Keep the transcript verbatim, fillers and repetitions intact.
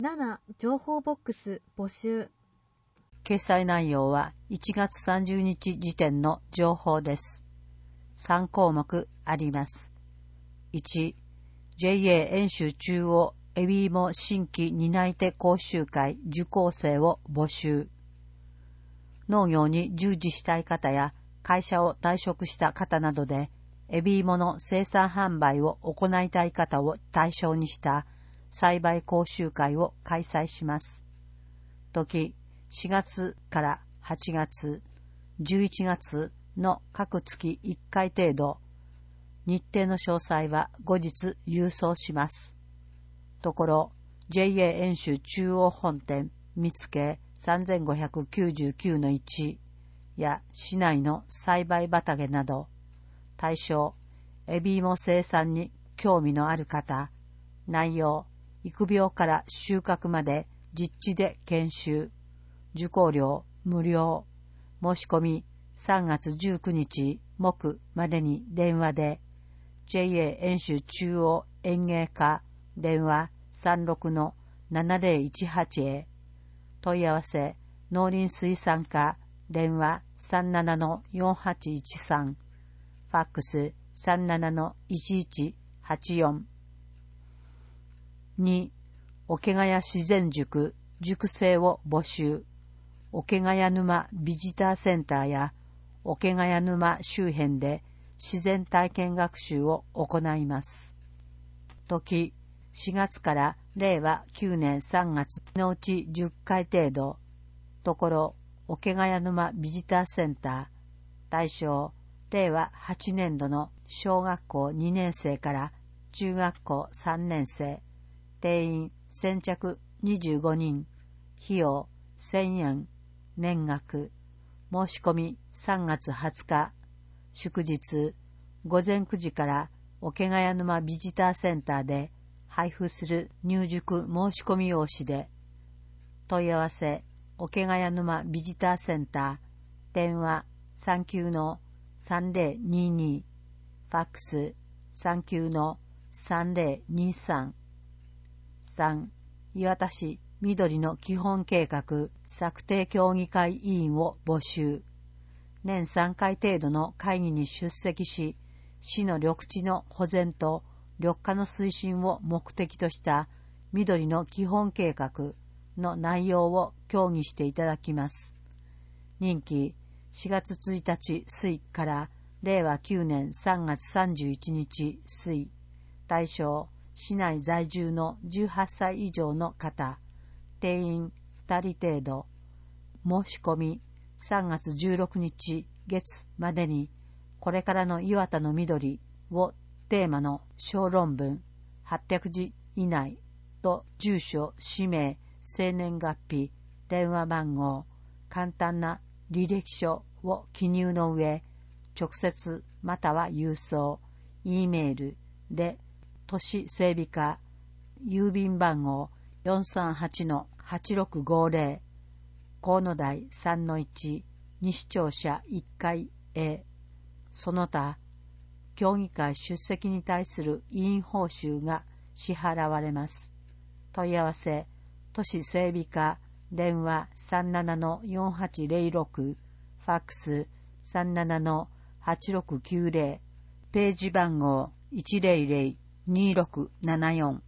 なな. 情報ボックス募集。 掲載内容はいちがつさんじゅうにち時点の情報です。さんこうもくあります。いち. ジェイエー 遠州中央エビイモ新規担い手講習会受講生を募集。農業に従事したい方や会社を退職した方などでエビイモの生産販売を行いたい方を対象にした栽培講習会を開催します。時しがつからはちがつ、じゅういちがつの各月いっかい程度。日程の詳細は後日郵送します。ところ ジェイエー 遠州中央本店見附 さんぜんごひゃくきゅうじゅうきゅうのいち や市内の栽培畑など対象エビイモ生産に興味のある方、内容育苗から収穫まで実地で研修、受講料無料、申し込みさんがつじゅうくにち木までに電話で ジェイエー 遠州中央園芸課電話 さんろくのななぜろいちはち へ問い合わせ農林水産課電話 さんななのよんはちいちさん ファックス さんななのいちいちはちよん。 に. 桶ヶ谷自然塾塾生を募集。桶ヶ谷沼ビジターセンターや桶ヶ谷沼周辺で自然体験学習を行います。時しがつかられいわきゅうねんさんがつのうちじゅっかい程度。ところ桶ヶ谷沼ビジターセンター対象れいわはちねんどの小学校にねんせいから中学校さんねんせい。定員先着にじゅうごにん。費用せんえん。年額。申し込みさんがつはつか。祝日ごぜんくじから桶ヶ谷沼ビジターセンターで配布する入塾申し込み用紙で。問い合わせ桶ヶ谷沼ビジターセンター電話 さんきゅうのさんぜろにに ファックス さんきゅうのさんぜろにさん。さん. 磐田市緑の基本計画策定協議会委員を募集。年さんかい程度の会議に出席し、市の緑地の保全と緑化の推進を目的とした緑の基本計画の内容を協議していただきます。任期しがつついたち水かられいわきゅうねんさんがつさんじゅういちにち水。対象市内在住のじゅうはっさい以上の方。定員ふたり程度。申し込みさんがつじゅうろくにち月までにこれからの磐田の緑をテーマの小論文はっぴゃくじ以内と住所、氏名、生年月日、電話番号、簡単な履歴書を記入の上、直接または郵送、Eメールで都市整備課郵便番号 よんさんはちのはちろくごぜろ 河野台 さんのいち 西庁舎いっかいへ。その他協議会出席に対する委員報酬が支払われます。問い合わせ都市整備課電話 さんななのよんはちぜろろく ファックス さんななのはちろくきゅうぜろ、ページ番号 いちぜろぜろにろくななよん。